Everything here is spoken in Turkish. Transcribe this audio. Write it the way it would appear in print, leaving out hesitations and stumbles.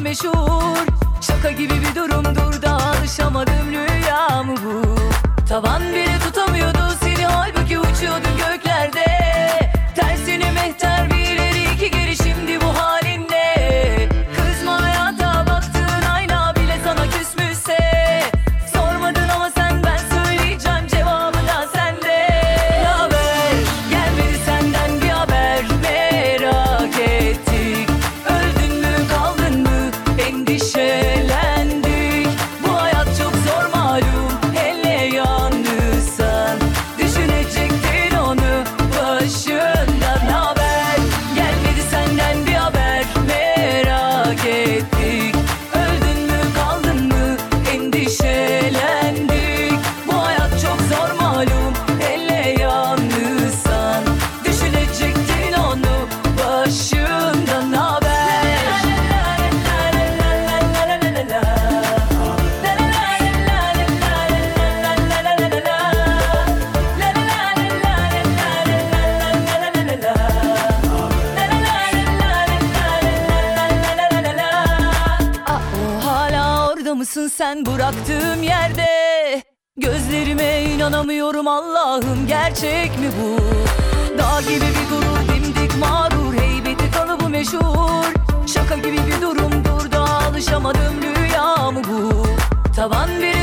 meşhur. Şaka gibi bir durumdur da alışamadım, rüya mı bu? Tavan bile tutamıyordu seni, halbuki uçuyordun göklerde. Tersine mehter, bir ileri iki geri, şimdi bu halinle. Kızma hayata, baktığın ayna bile sana küsmüşse. Sormadın ama sen, ben söyleyeceğim, cevabı da sende. Naber? Gelmedi senden bir haber, merak ettik. Öldün mü kaldın mı, endişelendik. Bu hayat çok zor malum, hele yalnızsan düşünecektin onu başından. Haber gelmedi senden bir haber, merak ettik. Öldün mü kaldın mı, endişelendik. Bu hayat çok zor malum, hele yalnızsan düşünecektin onu başından. Haber hala orada mısın sen, bıraktığım yerde? Gözlerime inanamıyorum, Allah'ım, gerçek mi bu? Dağ gibi bir gurur, dimdik mağrur, heybeti kalıbı meşhur. Şaka gibi bir durumdur da alışamadım, rüya mı bu? Tavan bir